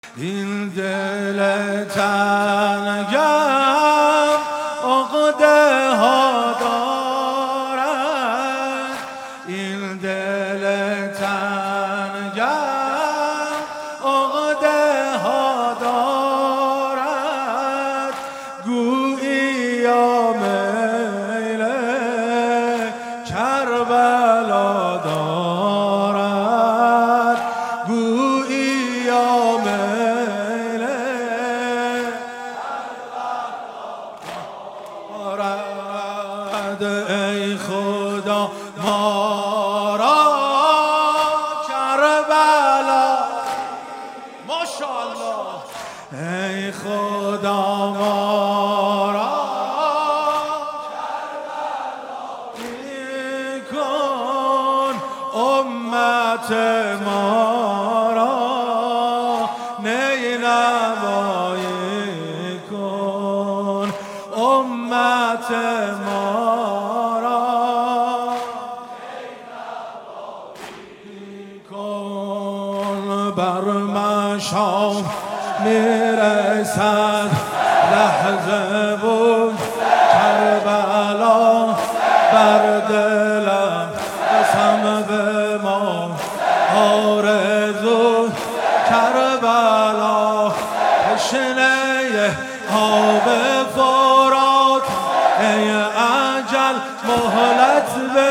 این دل تنگم عقده ها دارد، این دل تنگم عقده ها دارد، گویی یا میل کربلا دارد، گویی یا میل دارد. ای خدا ما را کربلا، ماشاءالله، ای خدا ما را کربلا کن، امت ما را نینوایی کن، امت ما را نینوایی کن. بر مشام میرسد لحظه بود کربلا، بر دلم قسم به ما آرزو کربلا، تشنه آب فرات ای اجل مهلت به